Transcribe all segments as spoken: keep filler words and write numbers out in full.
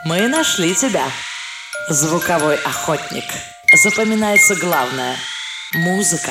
Мы нашли тебя, звуковой охотник. Запоминается главное – музыка.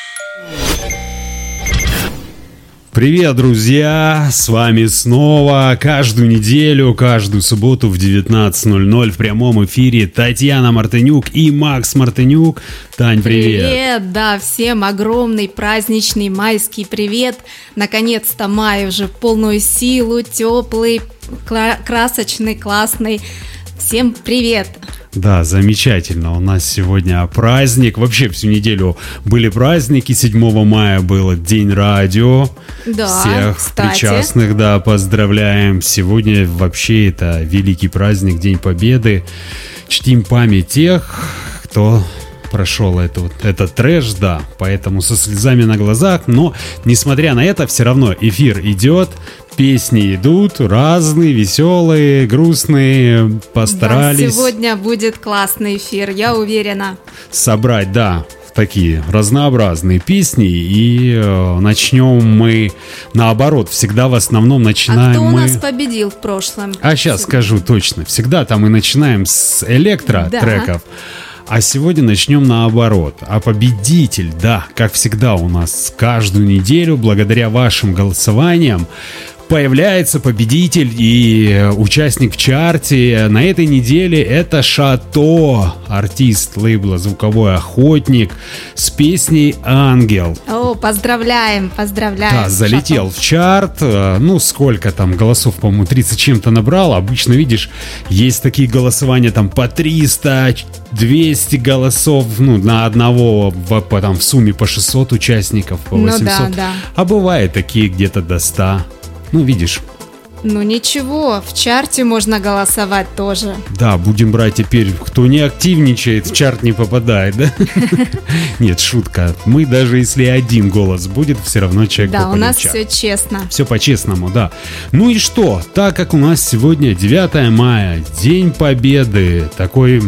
Привет, друзья! С вами снова каждую неделю, каждую субботу в девятнадцать ноль ноль в прямом эфире Татьяна Мартынюк и Макс Мартынюк. Тань, привет! Привет! Да, всем огромный праздничный майский привет! Наконец-то май уже в полную силу, теплый, кла- красочный, классный. Всем привет! Да, замечательно. У нас сегодня праздник. Вообще всю неделю были праздники. седьмого мая был День радио. Да, всех кстати. причастных, да, поздравляем. Сегодня вообще это великий праздник, День Победы. Чтим память тех, кто прошел это, этот трэш, да, поэтому со слезами на глазах. Но, несмотря на это, все равно эфир идет. Песни идут разные, веселые, грустные, постарались. Да, сегодня будет классный эфир, я уверена. Собрать, да, такие разнообразные песни. И э, начнем мы наоборот. Всегда в основном начинаем А кто у мы... нас победил в прошлом? А сейчас скажу точно. Всегда там мы начинаем с электро-треков. Да. А сегодня начнем наоборот. А победитель, да, как всегда у нас каждую неделю, благодаря вашим голосованиям, появляется победитель и участник в чарте. На этой неделе это Шато, артист лейбла «Звуковой охотник» с песней «Ангел». О, поздравляем, поздравляем. Да, залетел Шато в чарт. Ну, сколько там голосов, по-моему, тридцать чем-то набрал. Обычно, видишь, есть такие голосования там по триста, двести голосов, ну, на одного, в, там в сумме по шестьсот участников, по восемьсот. Ну, да, да. А бывает такие где-то до ста. Ну, видишь. Ну ничего, в чарте можно голосовать тоже. Да, будем брать теперь, кто не активничает, в чарт не попадает, да? Нет, шутка. Мы даже если один голос будет, все равно человек попадет в чарт. Да, у нас все честно. Все по-честному, да. Ну и что? Так как у нас сегодня девятое мая, День Победы, такой,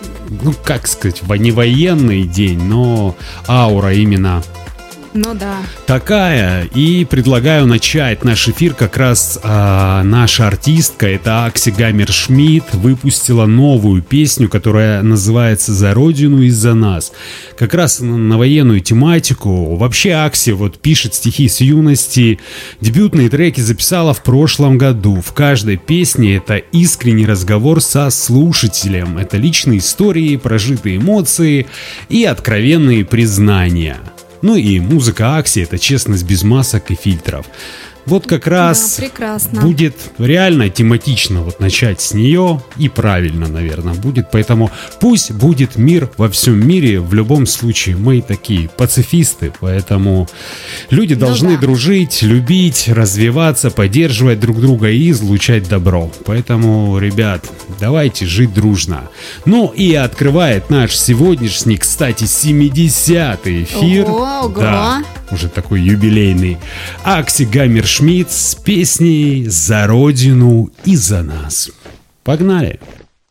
ну как сказать, не военный день, но аура именно Ну да. такая. И предлагаю начать наш эфир. Как раз а, наша артистка, это Акси Гаммершмидт, выпустила новую песню, которая называется «За Родину и за нас». Как раз на, на военную тематику. Вообще Акси вот пишет стихи с юности. Дебютные треки записала в прошлом году. В каждой песне это искренний разговор со слушателем. Это личные истории, прожитые эмоции и откровенные признания. Ну и музыка Акси — это честность без масок и фильтров. Вот как раз да, будет реально тематично вот начать с нее, и правильно, наверное, будет. Поэтому пусть будет мир во всем мире. В любом случае мы такие пацифисты, поэтому люди ну должны да. дружить, любить, развиваться, поддерживать друг друга и излучать добро. Поэтому, ребят, давайте жить дружно. Ну и открывает наш сегодняшний, кстати, семидесятый эфир. Ого, ого. Да, уже такой юбилейный. Акси Гаммершмидт с песней «За Родину и за нас». Погнали!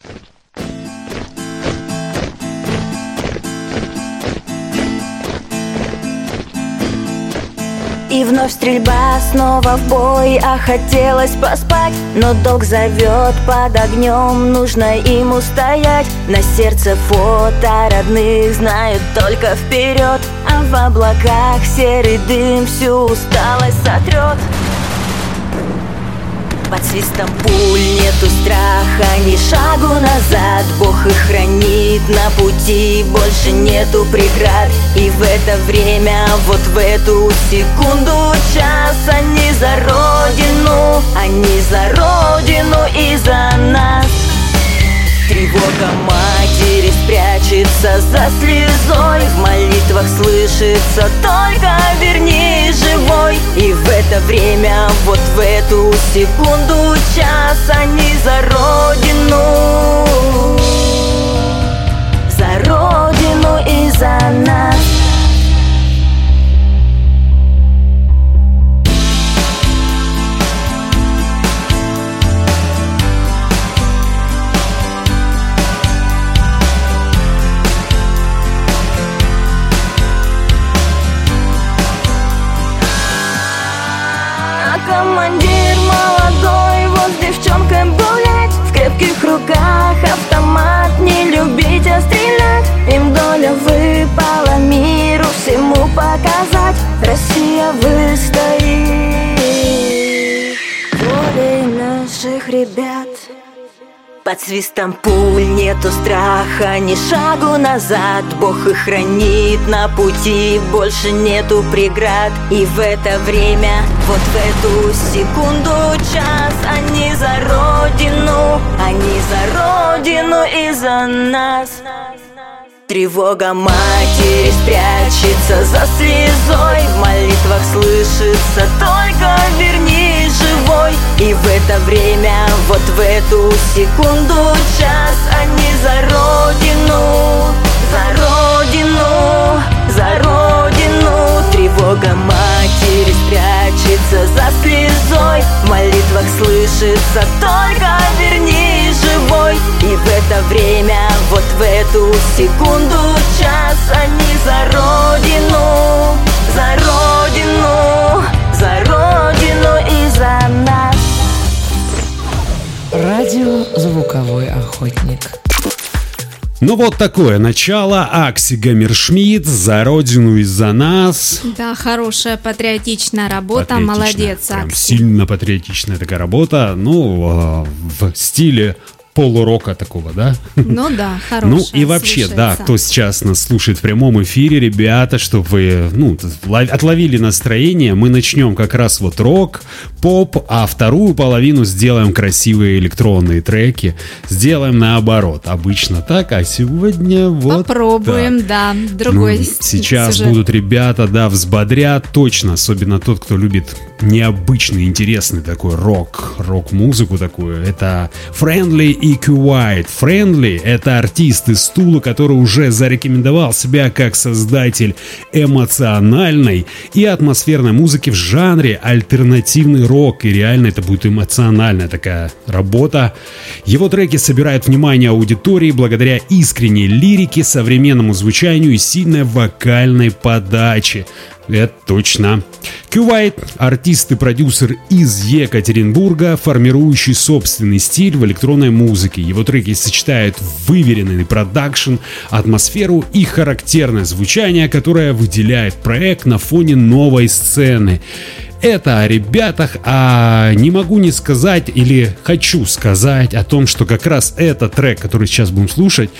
И вновь стрельба, снова в бой, а хотелось поспать. Но долг зовет под огнем, нужно им устоять. На сердце фото родных знают только вперед, а в облаках серый дым всю усталость сотрет. Под свистом пуль нету страха, ни шагу назад. Бог их хранит на пути, больше нету преград. И в это время, вот в эту секунду, час, они за Родину, они за Родину и за нас. Тревога матери спрячется за слезой, в молитвах слышится только «верни живой». И в это время, вот в эту секунду, час, они за Родину, за Родину и за нас. Командир молодой, вот с девчонкой гулять, в крепких руках наших ребят. Под свистом пуль нету страха, ни шагу назад. Бог их хранит на пути, больше нету преград. И в это время, вот в эту секунду, час, они за Родину, они за Родину и за нас. Тревога матери спрячется за слезой, в молитвах слышится только «верни живой». И в это время, вот в эту секунду, час, они за Родину, за Родину, за Родину. Тревога матери спрячется за слезой, в молитвах слышится только «верни живой». И в это время, вот в эту секунду, час, они за Родину, за Родину, за Родину и за нас. Радио «Звуковой охотник». Ну вот такое начало. Акси Гаммершмидт, «За Родину и за нас». Да, хорошая патриотичная работа, Патриотичная, молодец, прям Акси. сильно патриотичная такая работа. Ну, в стиле полурока такого, да? Ну да, хорошая. Ну и вообще, слушается. да, кто сейчас нас слушает в прямом эфире, ребята, чтобы вы, ну, отловили настроение, мы начнем как раз вот рок, поп, а вторую половину сделаем красивые электронные треки, сделаем наоборот, обычно так, а сегодня вот Попробуем, так. да, другой Ну, с- сейчас сюжет. будут ребята, да, взбодрят точно, особенно тот, кто любит необычный, интересный такой рок, рок-музыку такую. Это Friendly и Q-White. Friendly — это артист из Тулы, который уже зарекомендовал себя как создатель эмоциональной и атмосферной музыки в жанре альтернативный рок. И реально это будет эмоциональная такая работа. Его треки собирают внимание аудитории благодаря искренней лирике, современному звучанию и сильной вокальной подаче. Это точно. Q-White — артист и продюсер из Екатеринбурга, формирующий собственный стиль в электронной музыке. Его треки сочетают выверенный продакшн, атмосферу и характерное звучание, которое выделяет проект на фоне новой сцены. Это о ребятах, а не могу не сказать или хочу сказать о том, что как раз этот трек, который сейчас будем слушать,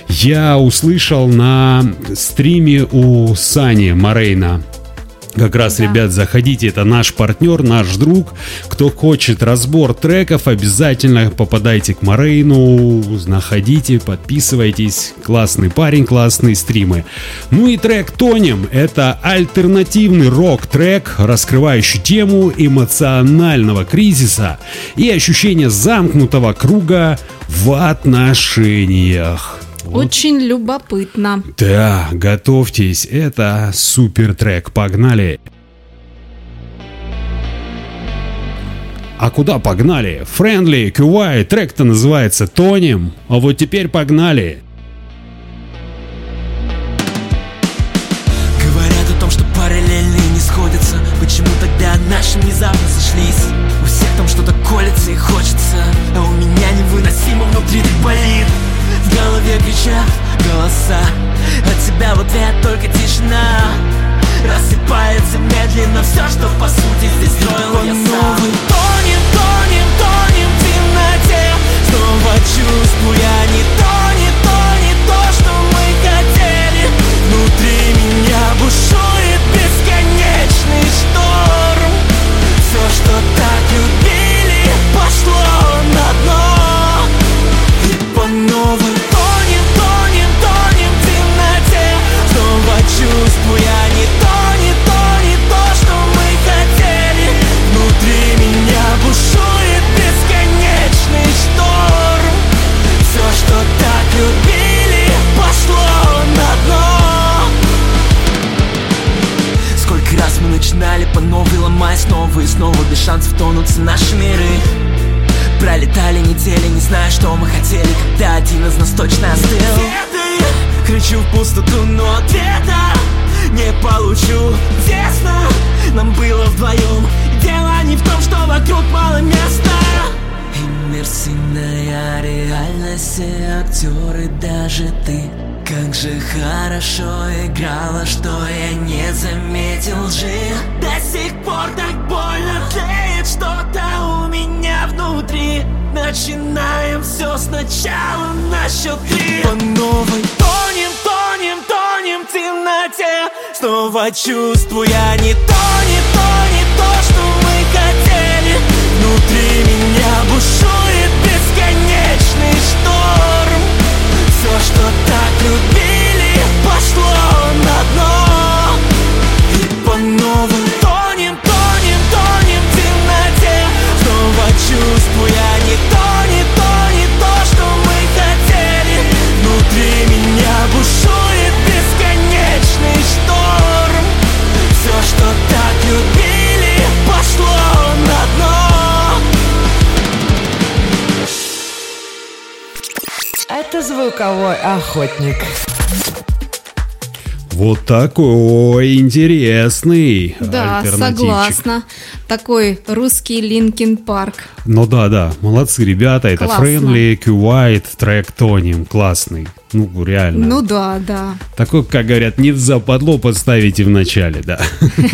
я услышал на стриме у Сани Морейна. Как раз, Да. ребят, заходите, это наш партнер, наш друг. Кто хочет разбор треков, обязательно попадайте к Морейну, находите, подписывайтесь. Классный парень, классные стримы. Ну и трек «Тонем» — это альтернативный рок-трек, раскрывающий тему эмоционального кризиса и ощущение замкнутого круга в отношениях. Вот. Очень любопытно. Да, готовьтесь, это супер трек, погнали. А куда погнали? Friendly, Q-White, трек-то называется «Тонем», а вот теперь погнали. Говорят о том, что параллельные не сходятся. Почему тогда наши внезапно сошлись? У всех там что-то колется и хочется, а у меня невыносимо внутри так болит. В голове кричат голоса, от тебя в ответ только тишина. Рассыпается медленно все, что по сути здесь строил я сам. Тонем, тонем, тонем в темноте, снова чувствуя не то, не то, не то, что мы хотели. Внутри меня бушует бесконечный шторм. Все, что так любили, пошло на дно. И по новым тонем, тонем, тонем в темноте, снова чувствуя не то, не то, не то, что мы хотели. Внутри меня бушует бесконечный шторм. Все, что так любили, пошло на дно. Сколько раз мы начинали по новой, ломая снова и снова, без шансов тонутся наши миры. Пролетали недели, не зная, что мы хотели, когда один из нас точно остыл. Кричу в пустоту, но ответа не получу. Тесно нам было вдвоем, дело не в том, что вокруг мало места. Иммерсивная реальность, все актеры, даже ты. Как же хорошо играла, что я не заметил лжи. До сих пор так больно тлеет что-то у меня внутри. начинаем все сначала на счет три. По новой тонем, тонем, тонем в темноте, снова чувствуя не то, не то, не то, что мы хотели. Внутри меня бушует бесконечный шторм. Все, что так любили, пошло на дно. И по новым тонем, тонем, тонем в темноте, снова чувствуя не то, не то, не то, что мы хотели. Внутри меня бушует бесконечный шторм. Все, что так любили, пошло на дно. Это звуковой охотник. Вот такой интересный Да, альтернативчик. согласна. Такой русский Линкин Парк. Ну да, да, молодцы ребята, это Классно. Friendly, Q-White, трек Тоним, классный. Ну, реально. Ну да, да. Такой, как говорят, не в западло подставите в начале, да.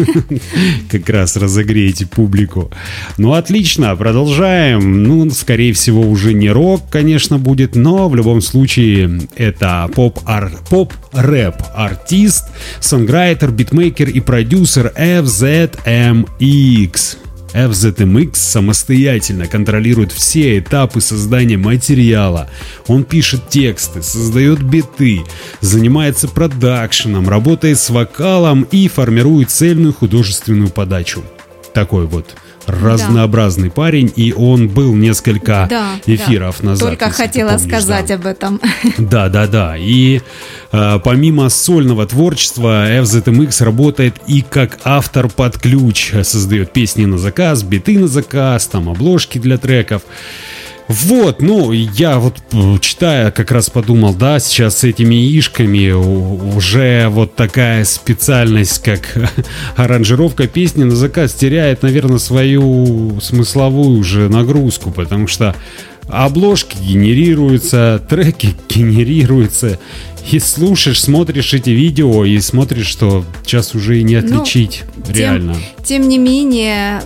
Как раз разогреете публику. Ну, отлично, продолжаем. Ну, скорее всего, уже не рок, конечно, будет, но в любом случае это поп-рэп артист, сонграйтер, битмейкер и продюсер эф зет эм икс. эф зет эм икс самостоятельно контролирует все этапы создания материала. Он пишет тексты, создает биты, занимается продакшеном, работает с вокалом и формирует цельную художественную подачу. Такой вот разнообразный да. парень, и он был несколько да, эфиров да. назад. Только хотела помнишь, сказать да. об этом. Да, да, да. И э, помимо сольного творчества, эф зет эм икс работает и как автор под ключ. Создает песни на заказ, биты на заказ, там обложки для треков. Вот, ну, я вот читая, как раз подумал, да, сейчас с этими ишками уже вот такая специальность, как аранжировка песни на заказ, теряет, наверное, свою смысловую уже нагрузку, потому что обложки генерируются, треки генерируются, и слушаешь, смотришь эти видео, и смотришь, что сейчас уже и не отличить, ну, реально. Тем, тем не менее...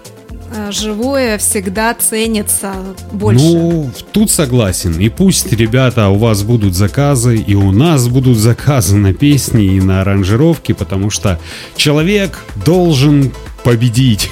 живое всегда ценится больше. Ну, тут согласен. И пусть, ребята, у вас будут заказы, и у нас будут заказы на песни и на аранжировки, потому что человек должен победить.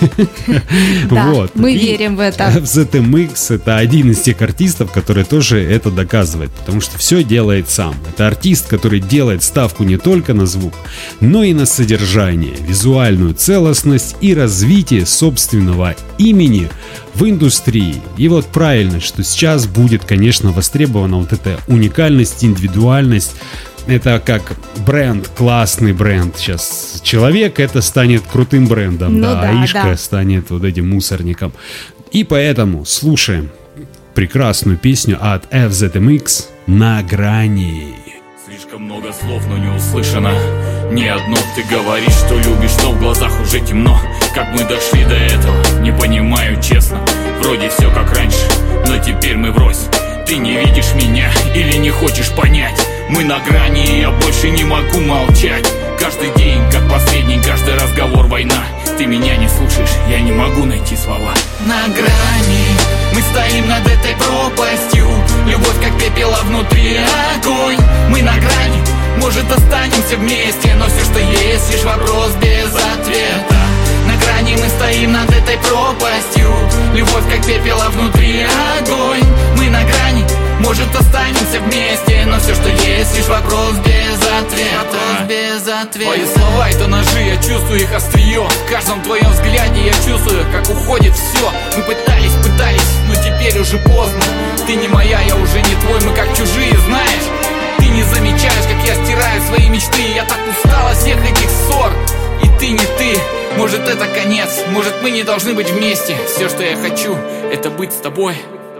Да, вот. Мы и верим в это. эф зет эм икс это один из тех артистов, который тоже это доказывает, потому что все делает сам. Это артист, который делает ставку не только на звук, но и на содержание, визуальную целостность и развитие собственного имени в индустрии. И вот правильно, что сейчас будет, конечно, востребована вот эта уникальность, индивидуальность. Это как бренд, классный бренд. Сейчас человек, это станет крутым брендом, ну, да, да, а Ишка да. станет вот этим мусорником. И поэтому слушаем прекрасную песню от эф зет эм икс «На грани». Слишком много слов, но не услышано ни одно. Ты говоришь, что любишь, но в глазах уже темно. Как мы дошли до этого, не понимаю честно. Вроде все как раньше, но теперь мы врозь. Ты не видишь меня или не хочешь понять? Мы на грани, и я больше не могу молчать. Каждый день, как последний, каждый разговор война. Ты меня не слушаешь, я не могу найти слова. На грани, мы стоим над этой пропастью. Любовь как пепела внутри, огонь. Мы на грани, может останемся вместе, но все, что есть, лишь вопрос без ответа. На грани мы стоим над этой пропастью. Любовь как пепела внутри, огонь. Мы на грани, может останемся вместе, но все, что есть, лишь вопрос без ответа. Вопрос без ответа. Твои слова это ножи, я чувствую их острие. В каждом твоем взгляде я чувствую, как уходит все. Мы пытались, пытались, но теперь уже поздно. Ты не моя, я уже не твой, мы как чужие, знаешь. Ты не замечаешь, как я стираю свои мечты. Я так устал от всех этих ссор. И ты не ты, может это конец, может мы не должны быть вместе. Все, что я хочу, это быть с тобой.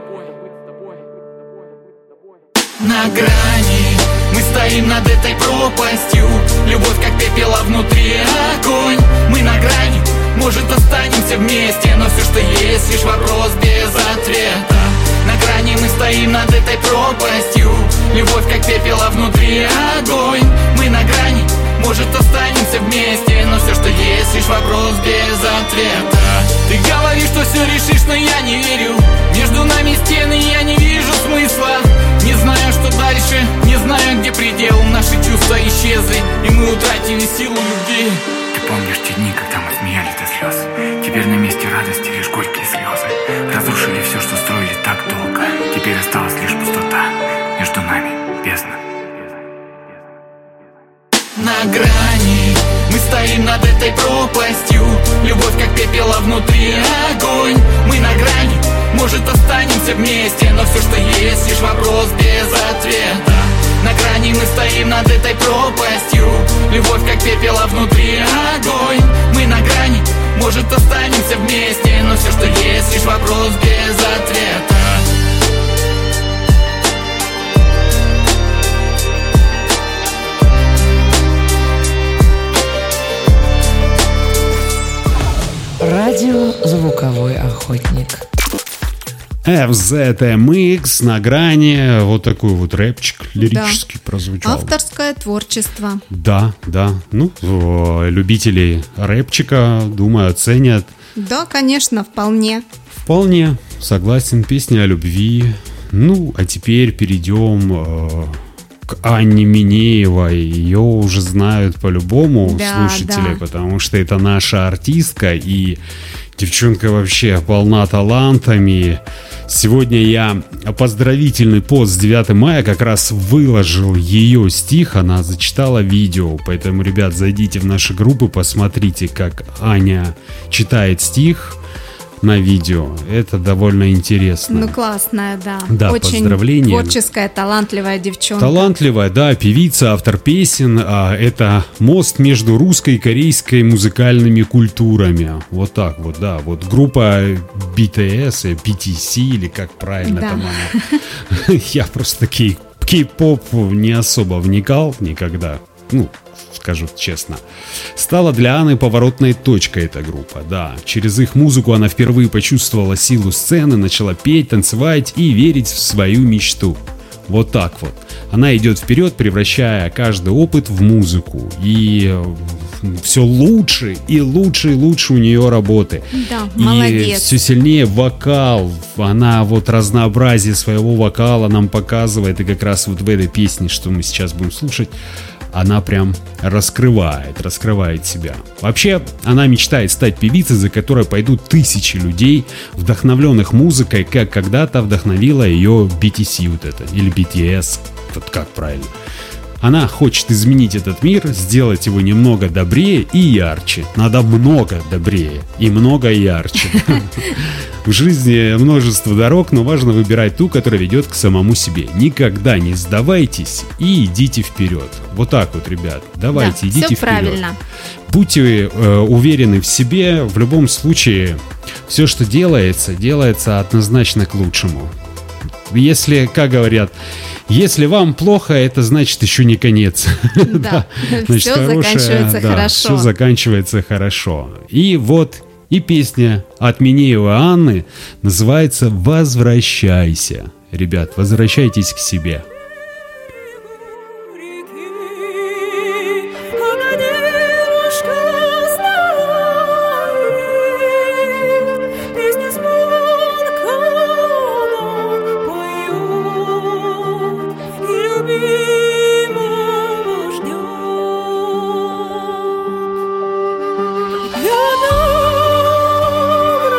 На грани, мы стоим над этой пропастью. Любовь как пепела внутри, огонь. Мы на грани, может останемся вместе, но все, что есть, лишь вопрос без ответа. На грани мы стоим над этой пропастью. Любовь как пепела внутри, огонь. Мы на грани, может останемся вместе, но все, что есть, лишь вопрос без ответа. Ты говоришь, что все решишь, но я не верю. Между нами стены, силу любви. Ты помнишь те дни, когда мы смеялись до слез? Теперь на месте радости лишь горькие слезы. Разрушили все, что строили так долго. Теперь осталась лишь пустота. Между нами бездна. На грани мы стоим над этой пропастью. Любовь как пепела внутри, огонь. Мы на грани, может останемся вместе, но все, что есть, лишь вопрос без ответа. На грани мы стоим над этой пропастью. Любовь как пепела внутри, огонь. Мы на грани, может останемся вместе, но все, что есть, лишь вопрос без ответа. Радио «Звуковой охотник». эф зет эм икс на грани. Вот такой вот рэпчик лирический да. прозвучал. Авторское творчество. Да, да. Ну, любители рэпчика, думаю, оценят. Да, конечно, вполне. Вполне. Согласен. Песня о любви. Ну, а теперь перейдем э, к Анне Минеевой. Ее уже знают по-любому да, слушатели, да. потому что это наша артистка, и девчонка вообще полна талантами. Сегодня я поздравительный пост с девятого мая как раз выложил ее стих, она зачитала видео, поэтому, ребят, зайдите в наши группы, посмотрите, как Аня читает стих на видео. Это довольно интересно. Ну, классная, да. Да, очень поздравления. Творческая, талантливая девчонка. Талантливая, да, певица, автор песен. А, это мост между русской и корейской музыкальными культурами. Вот так вот, да. Вот группа би ти эс, би ти си, или как правильно да. там она. Я просто кей- кей-поп не особо вникал никогда. Ну, скажу честно. Стала для Анны поворотной точкой эта группа, да. Через их музыку она впервые почувствовала силу сцены, начала петь, танцевать и верить в свою мечту. Вот так вот. Она идет вперед, превращая каждый опыт в музыку. И все лучше и лучше и лучше у нее работы. Да, и молодец. Все сильнее вокал. Она вот разнообразие своего вокала нам показывает. И как раз вот в этой песне, что мы сейчас будем слушать, она прям раскрывает, раскрывает себя. Вообще, она мечтает стать певицей, за которой пойдут тысячи людей, вдохновленных музыкой, как когда-то вдохновила ее би ти си вот это, или би ти эс, вот как правильно. Она хочет изменить этот мир, сделать его немного добрее и ярче. Надо много добрее и много ярче. В жизни множество дорог, но важно выбирать ту, которая ведет к самому себе. Никогда не сдавайтесь и идите вперед. Вот так вот, ребят. Давайте, да, идите все вперед. Правильно. Будьте э, уверены в себе. В любом случае, все, что делается, делается однозначно к лучшему. Если, как говорят, если вам плохо, это значит еще не конец. Да, все заканчивается хорошо. Все заканчивается хорошо. И вот и песня от Минеевой Анны называется «Возвращайся». Ребят, возвращайтесь к себе.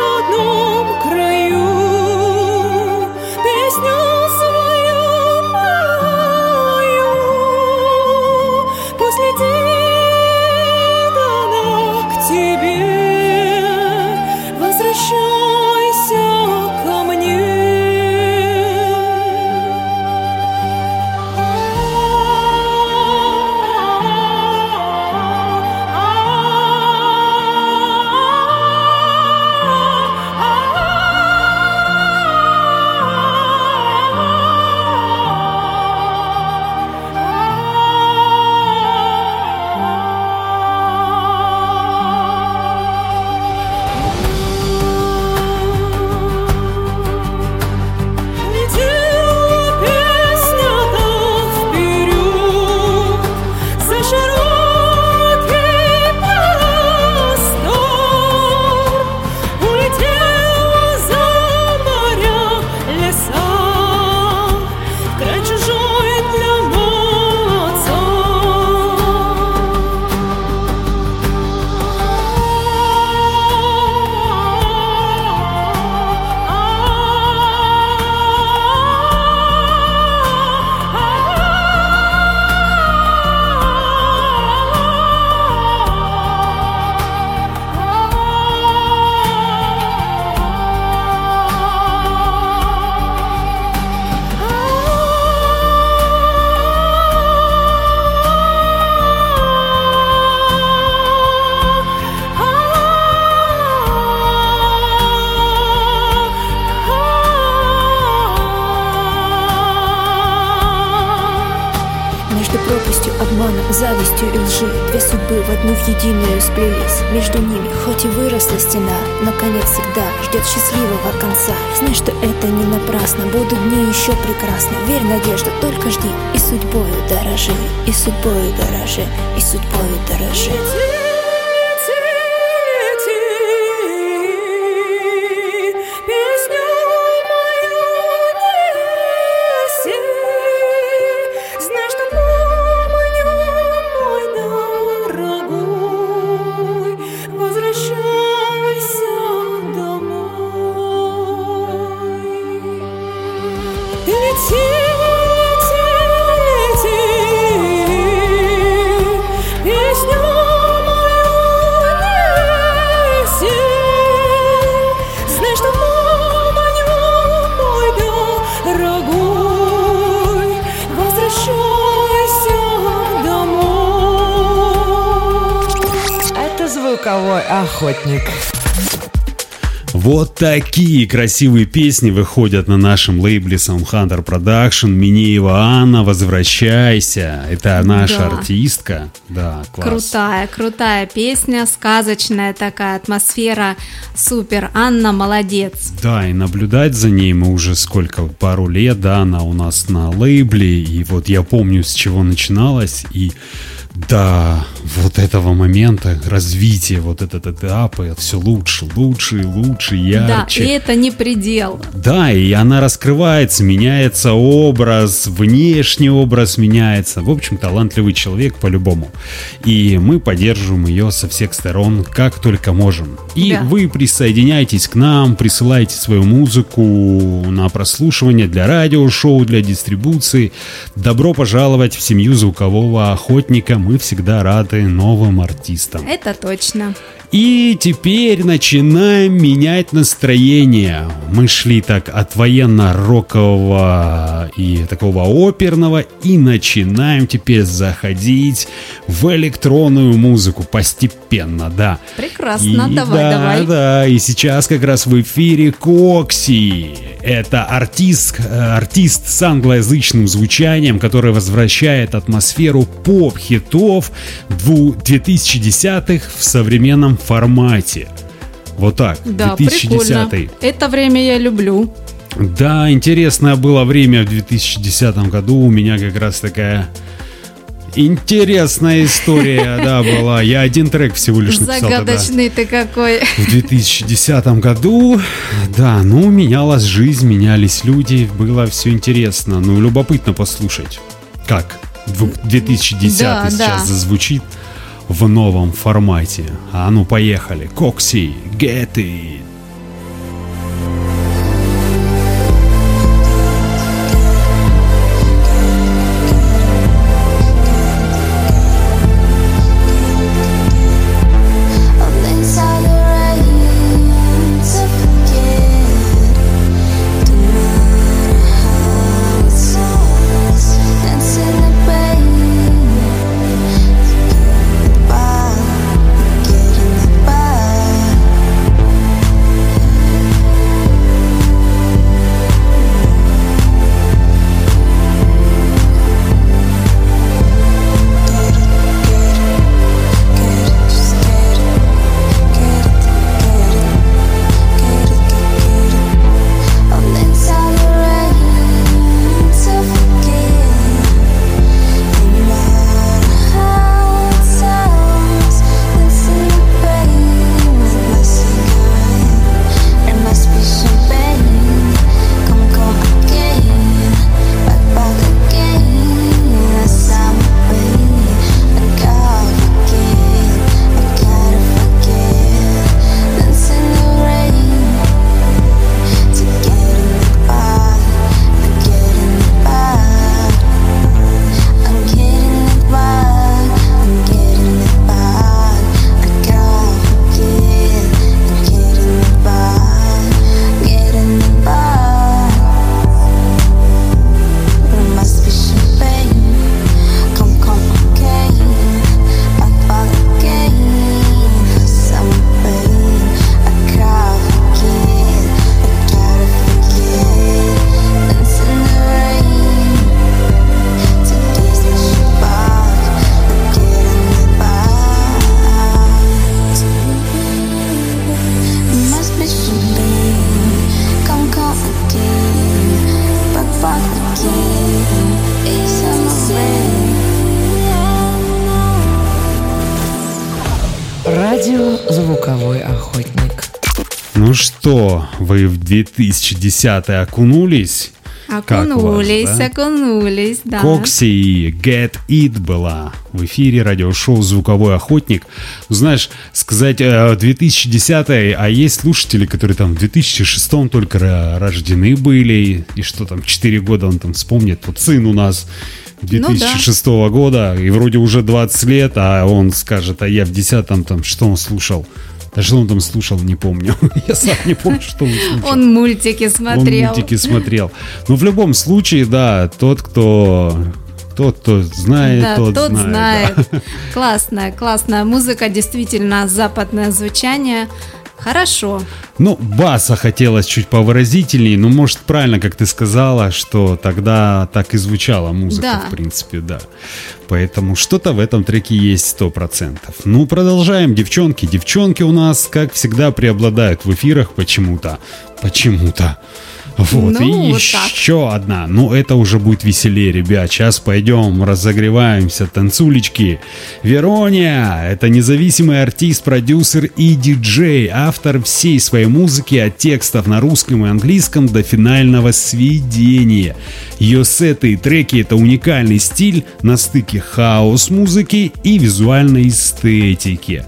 Песню свою пропастью, обманом, завистью и лжи. Две судьбы в одну в единую сплелись. Между ними хоть и выросла стена, но конец всегда ждет счастливого конца. Знай, что это не напрасно, будут дни еще прекрасны. Верь, надежда, только жди, и судьбою дорожи, и судьбою дорожи, и судьбою дорожи. Звуковой охотник. Вот такие красивые песни выходят на нашем лейбле Sound Hunter Production. Минеева Анна, возвращайся. Это наша Да. артистка. Да, класс. Крутая, крутая песня, сказочная такая атмосфера. Супер, Анна, молодец. Да, и наблюдать за ней мы уже сколько, пару лет, да, она у нас на лейбле. И вот я помню, с чего начиналось. И до вот этого момента развития, вот этот этап, все лучше, лучше и лучше, ярче. Да, и это не предел. Да, и она раскрывается, меняется образ, внешний образ меняется. В общем, талантливый человек по-любому. И мы поддерживаем ее со всех сторон, как только можем. И Да. вы присоединяйтесь к нам, присылайте свою музыку на прослушивание для радиошоу, для дистрибуции. Добро пожаловать в семью звукового охотника. Мы всегда рады новым артистам. Это точно. И теперь начинаем менять настроение. Мы шли так от военно-рокового и такого оперного, и начинаем теперь заходить в электронную музыку постепенно, да. Прекрасно, И давай, да, давай. Да, и сейчас как раз в эфире Кокси. Это артист, э, артист с англоязычным звучанием, который возвращает атмосферу поп-хитов двухтысячных в современном формате. Вот так, Да, две тысячи десятый. прикольно. Это время я люблю. Да, интересное было время в две тысячи десятом году. У меня как раз такая интересная история, да, была. Я один трек всего лишь написал тогда. Загадочный ты какой. В две тысячи десятом году, да, ну, менялась жизнь, менялись люди, было все интересно. Ну, любопытно послушать, как две тысячи десятый Да, сейчас да. зазвучит в новом формате. А ну, поехали. Кокси, get it. Getting by. Радио «Звуковой охотник». Ну что, вы в две тысячи десятый окунулись? Окунулись, вас, да? окунулись, да. Кокси и Get It была в эфире радиошоу «Звуковой охотник». Знаешь, сказать две тысячи десятый, а есть слушатели, которые там в две тысячи шестом только рождены были, и что там, четыре года он там вспомнит. Вот сын у нас две тысячи шестого ну, да. года, и вроде уже двадцать лет, а он скажет, а я в десятом там, что он слушал? Да что он там слушал, не помню. Я сам не помню, что он слушал. Он мультики смотрел. Он мультики смотрел. Но в любом случае, да, тот, кто... Тот, кто знает, да, тот, тот знает. знает. Да. Классная, классная музыка, действительно западное звучание. Хорошо. Ну, баса хотелось чуть повыразительнее, но, может, правильно, как ты сказала, что тогда так и звучала музыка, да. в принципе, да. Поэтому что-то в этом треке есть сто процентов. Ну, продолжаем, девчонки. Девчонки у нас, как всегда, преобладают в эфирах почему-то. Почему-то. Вот, ну, и вот еще так. одна. Ну, это уже будет веселее, ребят. Сейчас пойдем, разогреваемся, танцулечки. Верония — это независимый артист, продюсер и диджей, автор всей своей музыки от текстов на русском и английском до финального сведения. Ее сеты и треки — это уникальный стиль на стыке хаос-музыки и визуальной эстетики.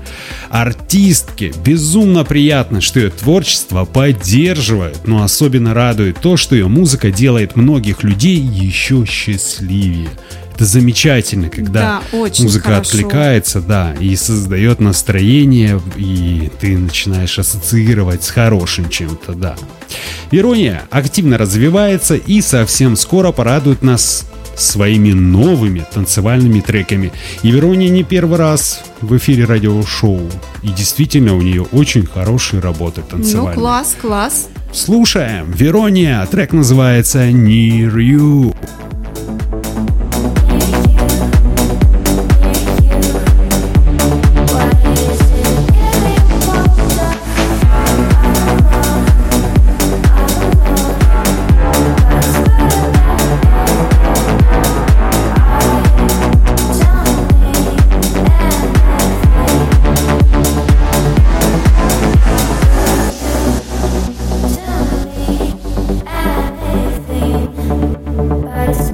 Артистке безумно приятно, что ее творчество поддерживают, но особенно радует то, что ее музыка делает многих людей еще счастливее. Это замечательно, когда да, музыка хорошо. откликается, да, и создает настроение, и ты начинаешь ассоциировать с хорошим чем-то, да. Верония активно развивается и совсем скоро порадует нас своими новыми танцевальными треками. И Верония не первый раз в эфире радиошоу. И действительно у нее очень хорошие работы танцевальные. Ну, класс, класс. Слушаем. Верония. Трек называется Near You. But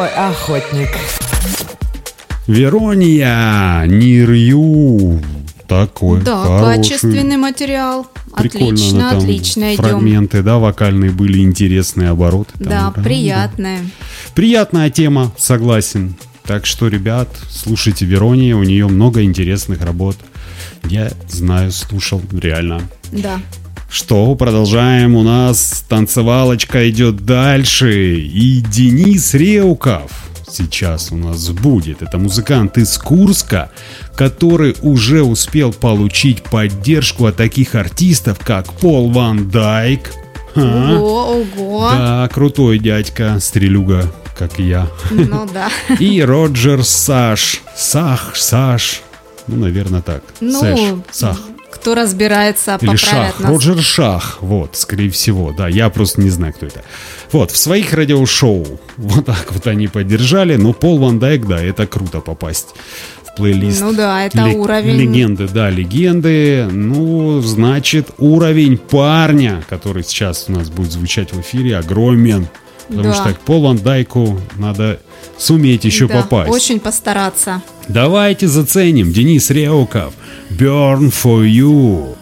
охотник. Верония, Нирью. Такой Да, хороший. качественный материал. Прикольно, Отлично, ну, там отлично идем. фрагменты, да, вокальные были, интересные обороты. Там, Да, ну, приятная. Приятная тема, согласен. Так что, ребят, слушайте Веронию, у нее много интересных работ. Я знаю, слушал, реально. Да. Что, продолжаем, у нас танцевалочка идет дальше. И Денис Реуков сейчас у нас будет. Это музыкант из Курска, который уже успел получить поддержку от таких артистов, как Пол Ван Дайк. А? Ого, ого. Да, крутой дядька, стрелюга, как и я. Ну да. И Роджер Саш. Сах, Саш. Ну, наверное, так. Ну, Сэш, Сах. кто разбирается, Или поправят Шах. нас. Роджер Шах. Вот, скорее всего. Да, я просто не знаю, кто это. Вот, в своих радиошоу вот так вот они поддержали. Но Пол Ван Дайк, да, это круто попасть в плейлист. Ну да, это Ле- уровень. Легенды, да, легенды. Ну, значит, уровень парня, который сейчас у нас будет звучать в эфире, огромен. Потому Да. что к Пол Ван Дайку надо суметь еще Да, попасть. очень постараться. Давайте заценим. Денис Реуков. Burn for you.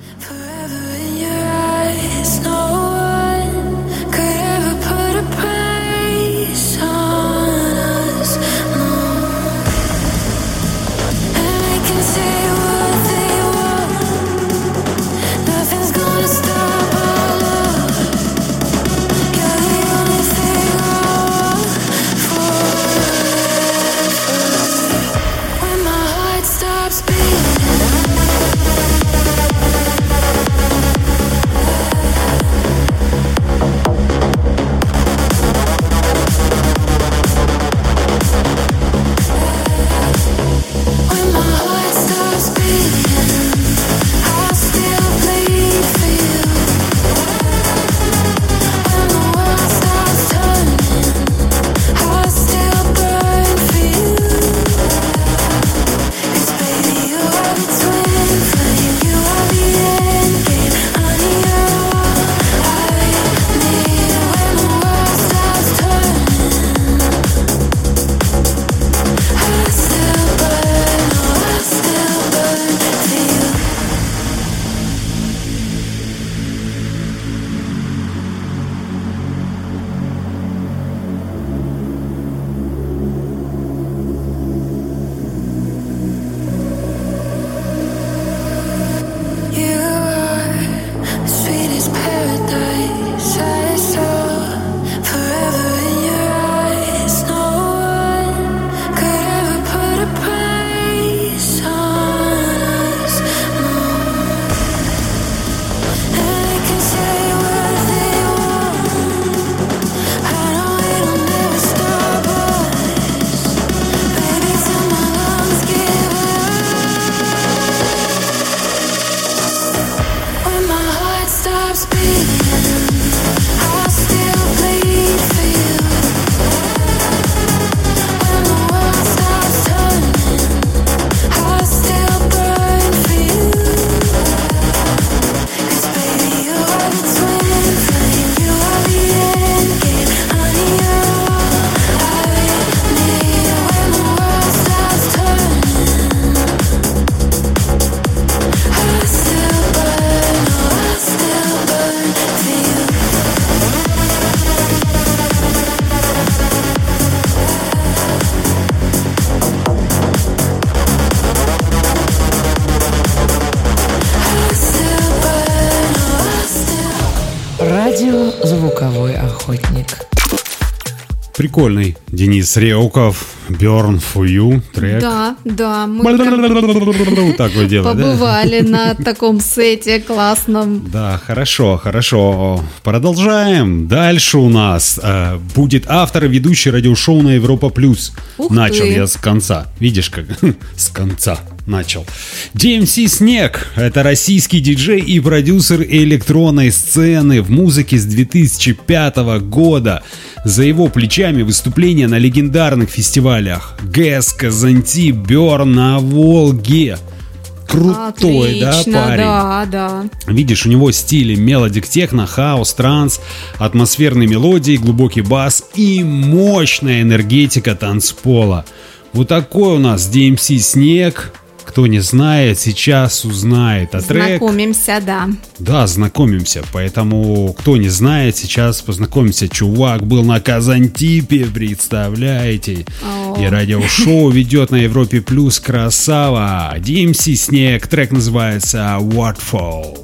Радиозвуковой охотник. Прикольный Денис Реуков. Burn for you трек. Да, да, мы там Так вы делаете, да? побывали на таком сете классном. Да, хорошо, хорошо. Продолжаем. Дальше у нас э, будет автор и ведущий радиошоу на Европа Плюс. Ух Начал ты. я с конца. Видишь, как с конца начал. ди эм си Снег. Это российский диджей и продюсер электронной сцены в музыке с две тысячи пятого года. За его плечами выступления на легендарных фестивалях ГЭС, Казанти, Бёрн на Волге. крутой, Отлично, да, парень? Да, да. Видишь, у него стили мелодик техно, хаос, транс, атмосферные мелодии, глубокий бас и мощная энергетика танцпола. Вот такой у нас ди эм си «Снег». Кто не знает, сейчас узнает. А трек... Знакомимся, да. Да, знакомимся. Поэтому, кто не знает, сейчас познакомимся. Чувак был на Казантипе, представляете? О. И радиошоу ведет на Европе Плюс. Красава. ди эм си «Снег». Трек называется «Waterfall».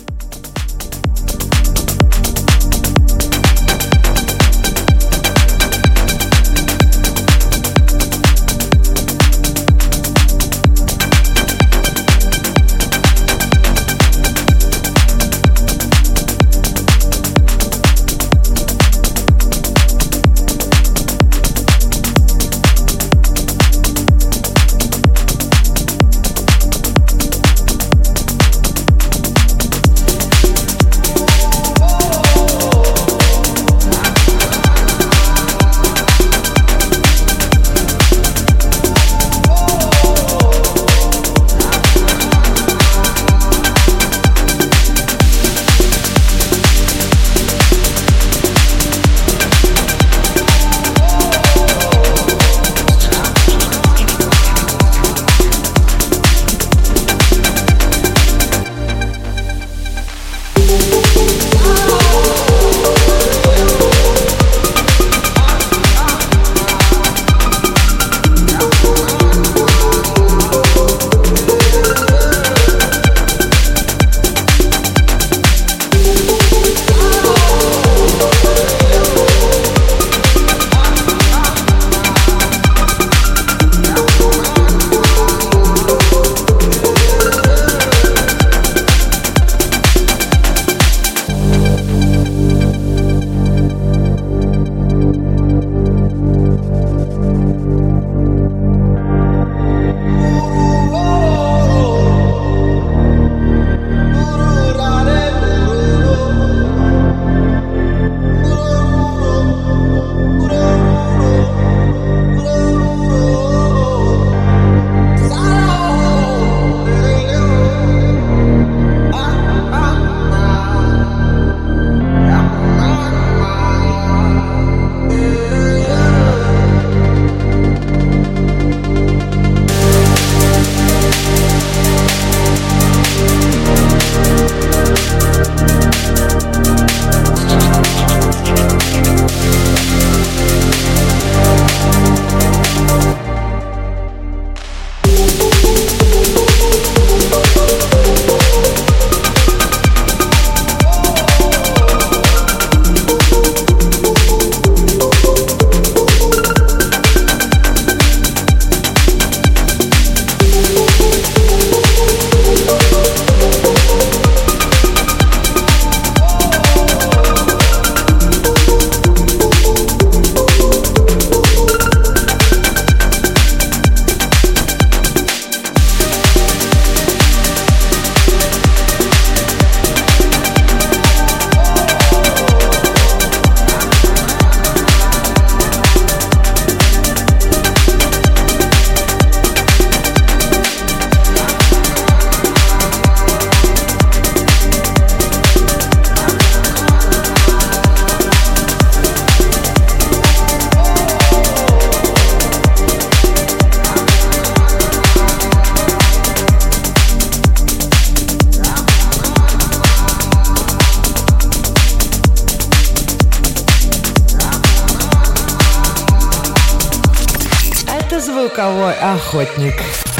звуковой охотник.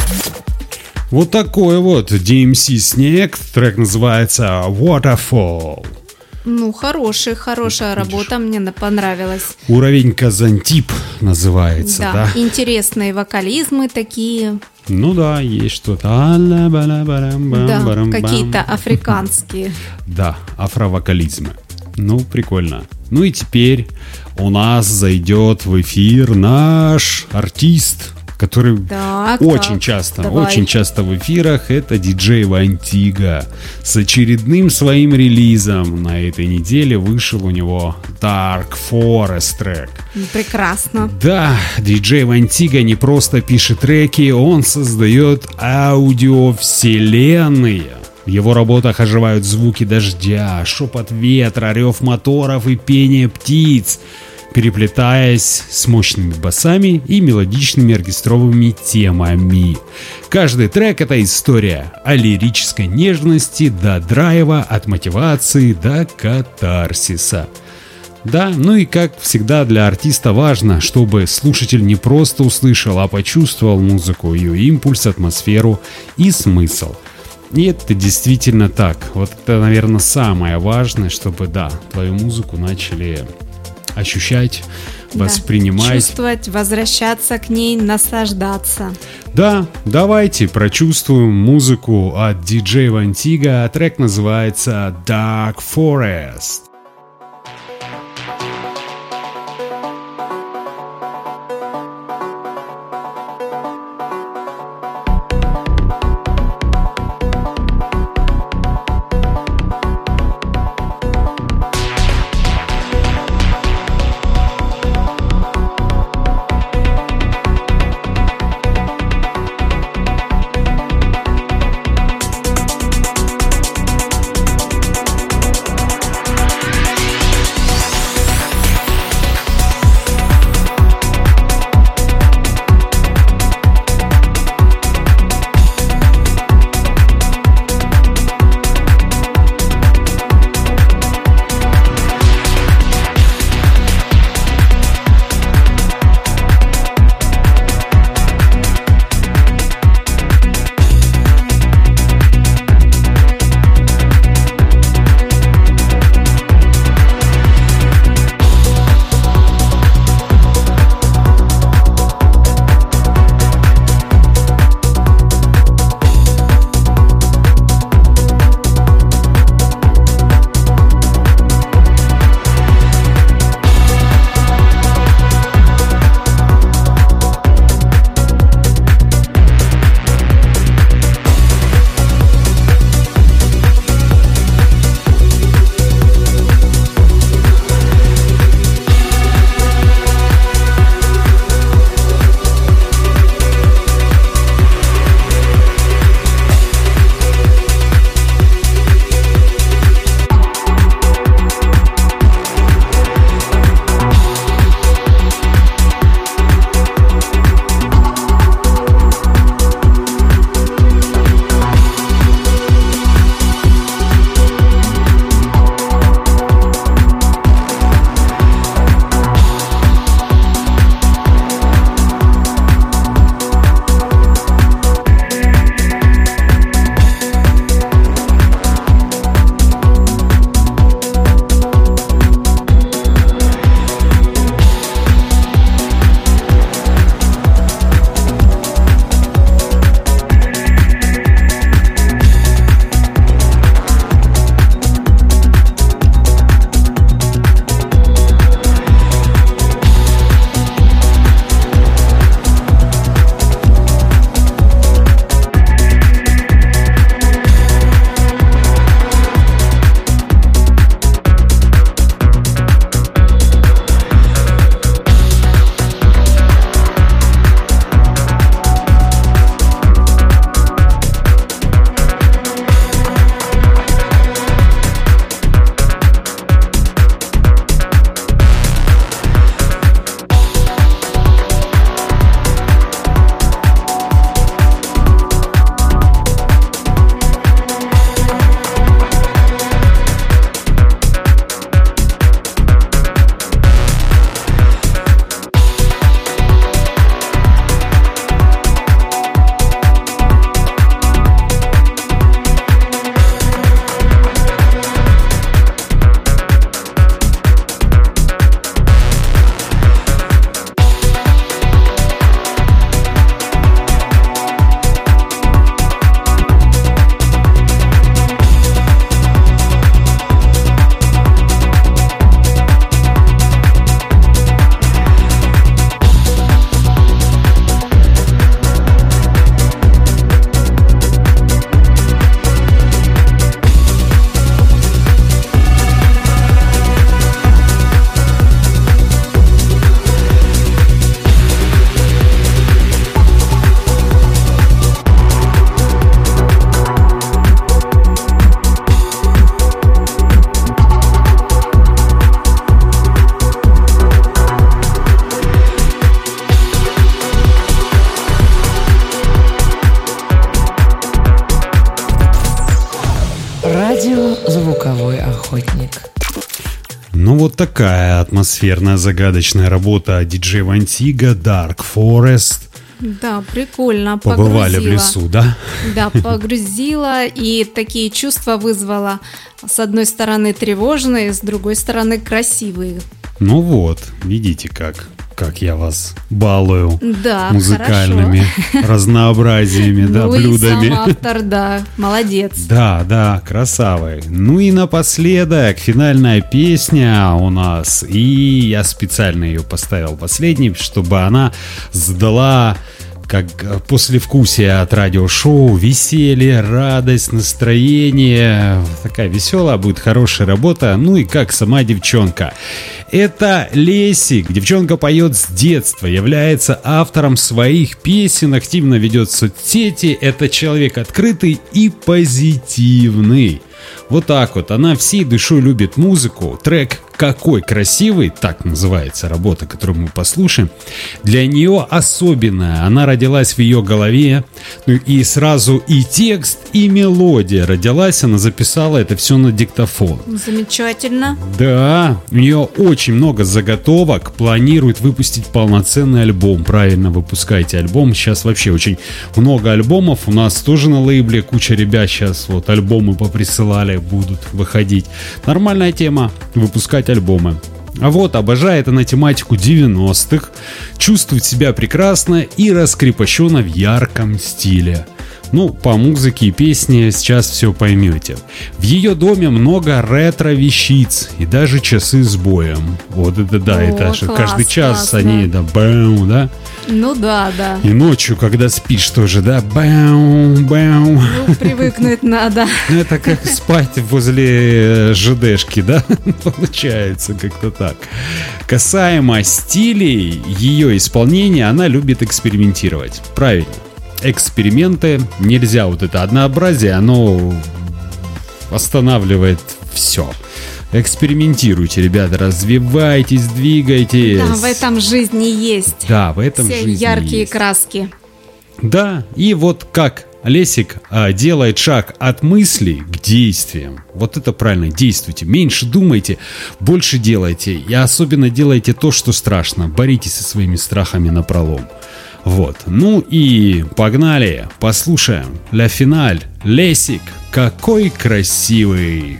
Вот такой вот ди эм си «Снег». Трек называется Waterfall. Ну, хороший, хорошая Видишь? работа, мне на- понравилась. Уровень Казантип называется, да? Да, интересные вокализмы такие, Ну да, есть что-то. да, какие-то африканские. Да, афровокализмы. Ну, прикольно. Ну и теперь у нас зайдет в эфир наш артист, который Так, очень так, часто, давай. очень часто в эфирах, это диджей Вантига. С очередным своим релизом на этой неделе вышел у него Dark Forest трек. Прекрасно. Да, диджей Вантига не просто пишет треки, он создает аудиовселенные. В его работах оживают звуки дождя, шепот ветра, рев моторов и пение птиц, переплетаясь с мощными басами и мелодичными оркестровыми темами. Каждый трек — это история о лирической нежности до драйва, от мотивации до катарсиса. Да, ну и как всегда для артиста важно, чтобы слушатель не просто услышал, а почувствовал музыку, ее импульс, атмосферу и смысл. И это действительно так. Вот это, наверное, самое важное, чтобы, да, твою музыку начали ощущать, воспринимать. Да, чувствовать, возвращаться к ней, наслаждаться. Да, давайте прочувствуем музыку от диджей Вантига. Трек называется Dark Forest. Радио «Звуковой охотник». Ну вот такая атмосферная загадочная работа диджей Вантига, Dark Forest. Да, прикольно. Побывали погрузила. в лесу, да? Да, погрузила и такие чувства вызвала. С одной стороны тревожные, с другой стороны красивые. Ну вот, видите как. Как я вас балую Да, музыкальными хорошо. разнообразиями, да, ну блюдами. И сам автор, да, молодец. Да, да, красавый. Ну и напоследок финальная песня у нас. И я специально ее поставил последней, чтобы она сдала как послевкусие от радиошоу, веселье, радость, настроение. Такая веселая будет, хорошая работа. Ну и как сама девчонка. Это Лесик. Девчонка поет с детства, является автором своих песен, активно ведет соцсети. Это человек открытый и позитивный. Вот так вот. Она всей душой любит музыку. Трек «Какой красивый», так называется работа, которую мы послушаем, для нее особенная. Она родилась в ее голове. Ну и сразу и текст, и мелодия родилась. Она записала это все на диктофон. Замечательно. Да, у нее очень много заготовок. Планирует выпустить полноценный альбом. Правильно, выпускайте альбом. Сейчас вообще очень много альбомов. У нас тоже на лейбле куча ребят сейчас вот альбомы поприсылали, будут выходить. Нормальная тема выпускать альбомы. А вот обожает она тематику девяностых, чувствует себя прекрасно и раскрепощенно в ярком стиле. Ну, по музыке и песне сейчас все поймете. В ее доме много ретро-вещиц и даже часы с боем. Вот это да, О, это же класс, каждый час классно. они, да, бэм, да? Ну да, да. И ночью, когда спишь тоже, да, бэм, бэм. Ну, привыкнуть надо. Ну, это как спать возле ЖДшки, да? Получается как-то так. Касаемо стилей ее исполнения, она любит экспериментировать. Правильно. Эксперименты, нельзя вот это однообразие, оно останавливает все. Экспериментируйте, ребята, развивайтесь, двигайтесь. Да, в этом жизни есть. Да, в этом Все жизни яркие есть. краски. Да, и вот как Лесик а, делает шаг от мыслей к действиям. Вот это правильно, действуйте. Меньше думайте, больше делайте. И особенно делайте то, что страшно. Боритесь со своими страхами напролом. Вот, ну и погнали, послушаем «Ля финаль», Лесик, какой красивый.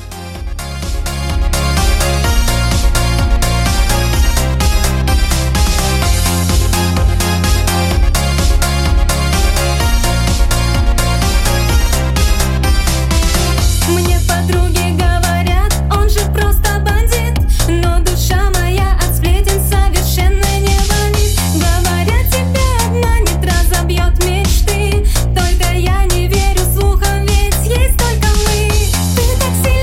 Мне подруги говорят, он же просто бандит, но душа моя от сплетен совершенно не болит. Говорят, тебя обманет, разобьет мечты, только я не верю слухам, ведь есть только мы. Ты так сильно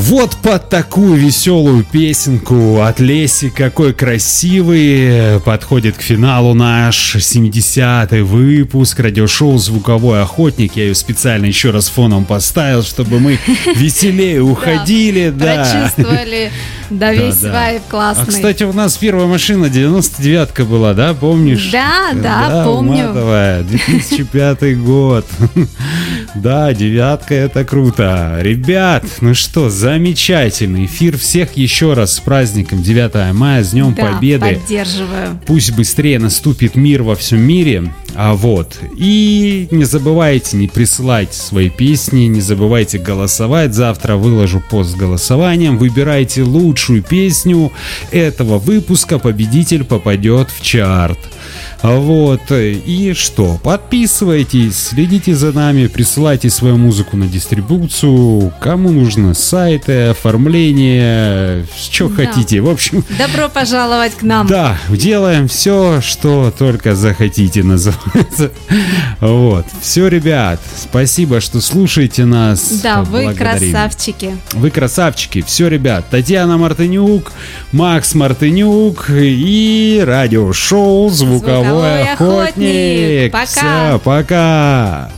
Вот под такую веселую песенку от Леси, какой красивый, подходит к финалу наш семидесятый выпуск радиошоу «Звуковой охотник». Я ее специально еще раз фоном поставил, чтобы мы веселее уходили. Прочувствовали, да, весь вайб классный. А, кстати, у нас первая машина девяносто девятка была, да, помнишь? Да, да, помню. Матовая, две тысячи пятый год. Да, девятка, это круто. Ребят, ну что, замечательный эфир. Всех еще раз с праздником девятого мая, с Днем Да, Победы. поддерживаю. Пусть быстрее наступит мир во всем мире. А вот. И не забывайте не присылать свои песни, не забывайте голосовать. Завтра выложу пост с голосованием. Выбирайте лучшую песню этого выпуска. Победитель попадет в чарт. Вот, и что, подписывайтесь, следите за нами, присылайте свою музыку на дистрибуцию, кому нужно сайты, оформление, что Да. хотите, в общем. Добро пожаловать к нам. Да, делаем все, что только захотите, называется. Вот, все, ребят, спасибо, что слушаете нас. Да, вы Благодарим. красавчики. Вы красавчики. Все, ребят, Татьяна Мартынюк, Макс Мартынюк и радиошоу «Звуковой, Звуковой охотник». охотник. Пока. Все, пока.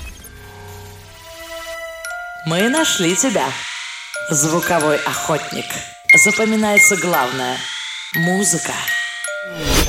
Мы нашли тебя, звуковой охотник. Запоминается главное – музыка.